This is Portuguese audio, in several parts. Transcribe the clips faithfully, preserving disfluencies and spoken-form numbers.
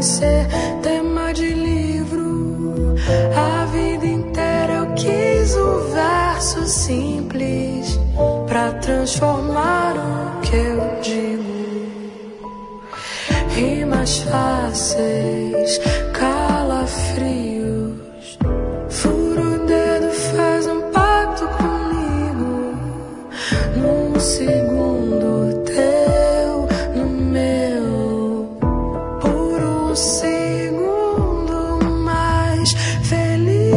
ser tema de livro. A vida inteira eu quis o verso simples pra transformar o que eu digo. Rimas fáceis, calafrios. Furo o dedo, faz um pacto comigo. Num segundo teu, no meu. Por um segundo mais feliz.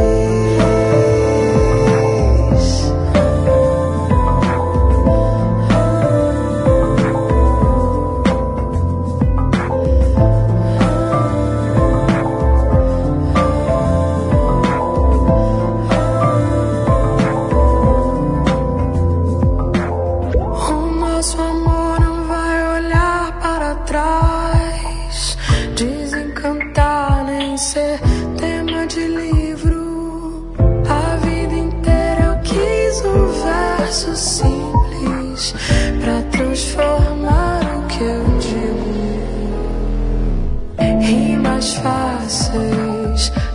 Nosso amor não vai olhar para trás, desencantar nem ser tema de livro. A vida inteira eu quis um verso simples pra transformar o que eu digo. Rimas fáceis,